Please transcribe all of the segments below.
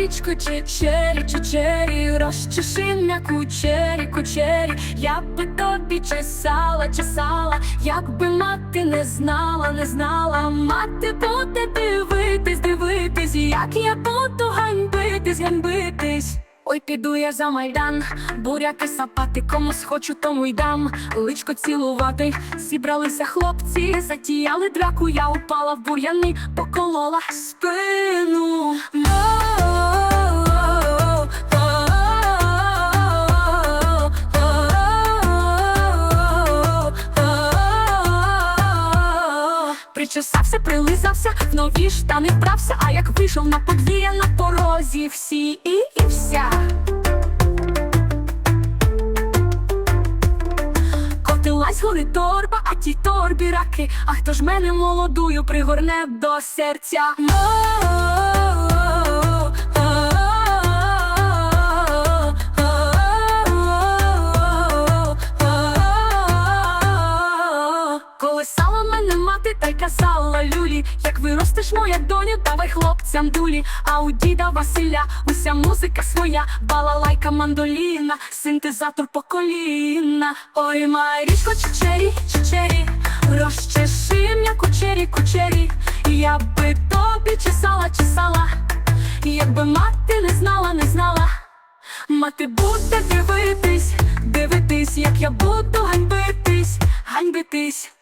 Марічко, чечері, чечері, розчеши м'я кучері, кучері. Я би тобі чесала, чесала, якби мати не знала, не знала. Мати буде дивитись, дивитись, як я буду ганьбитись, ганьбитись. Ой, піду я за майдан, буряки сапати, комусь хочу, тому й дам. Личко цілувати, зібралися хлопці, затіяли драку, я упала в бур'яни, поколола спину. Причесався, прилизався, в нові штани вбрався, а як вийшов на подвір'я, на порозі всі і вся. Котилась гори торба, а тій торбі раки. А хто ж мене молодую пригорне до серця? Колисала мене мати та й казала люлі: як виростеш, моя доню, давай хлопцям дулі. А у діда Василя уся музика своя, балалайка, мандоліна, синтезатор по коліна. Ой, Марічко, чечері, чечері, розчеши м'я кучері, кучері. Я би тобі чесала, чесала, якби мати не знала, не знала. Мати буде дивитись, дивитись, як я буду ганьбитись, ганьбитись.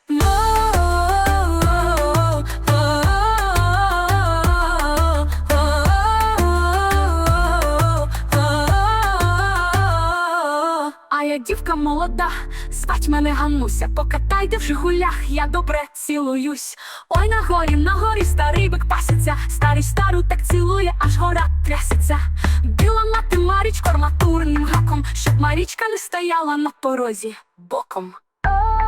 А я дівка молода, звать мене Ганнуся, покатайте в Жигулях, я добре цілуюсь. Ой, на горі старий бик паситься, старий стару так цілує, аж гора трясеться. Біла мати Марічку арматурним гаком, щоб Марічка не стояла на порозі боком.